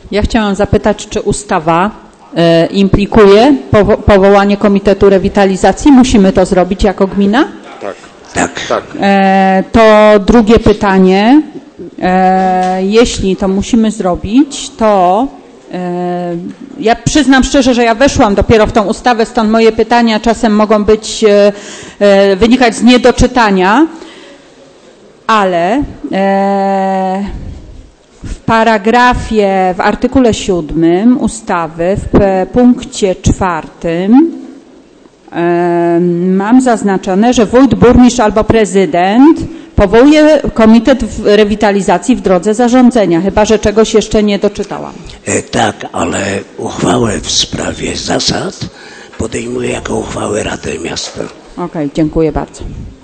Ja chciałam zapytać, czy ustawa implikuje powołanie Komitetu Rewitalizacji? Musimy to zrobić jako gmina? Tak. To drugie pytanie. Jeśli to musimy zrobić, to ja przyznam szczerze, że ja weszłam dopiero w tą ustawę, stąd moje pytania czasem mogą wynikać z niedoczytania, ale w artykule 7 ustawy w punkcie 4 mam zaznaczone, że wójt, burmistrz albo prezydent powołuje komitet rewitalizacji w drodze zarządzenia, chyba że czegoś jeszcze nie doczytałam. Tak, ale uchwałę w sprawie zasad podejmuje jako uchwałę Rady Miasta. Okej, dziękuję bardzo.